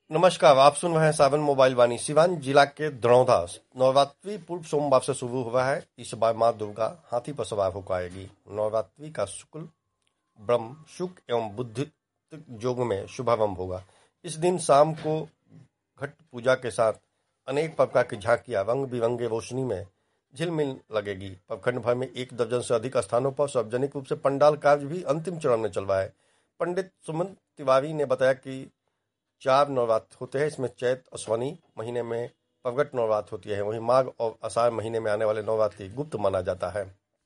नमस्कार, आप सुन रहे हैं सावन मोबाइल वाणी। सिवान जिला के द्रौधा नवरात्रि पूर्व सोमवार से शुरू हुआ है। इस बार मां दुर्गा हाथी पर सवार होकर आएगी। नवरात्रि का शुक्ल ब्रह्म शुक्ल एवं बुद्ध योग में शुभारंभ होगा। इस दिन शाम को घट पूजा के साथ अनेक प्रकार की झांकियां रंग बिरंगे रोशनी में झिलमिल लगेगी। प्रखंड भर में 1 दर्जन से अधिक स्थानों पर सार्वजनिक रूप से पंडाल कार्य भी अंतिम चरण में चल रहा है। पंडित सुमन तिवारी ने बताया कि 4 नवरात्र होते हैं। इसमें चैत अश्वनी महीने में प्रगट नवरात्र होती है, वहीं माघ और आषाढ़ महीने में आने वाले नवरात्रि गुप्त माना जाता है।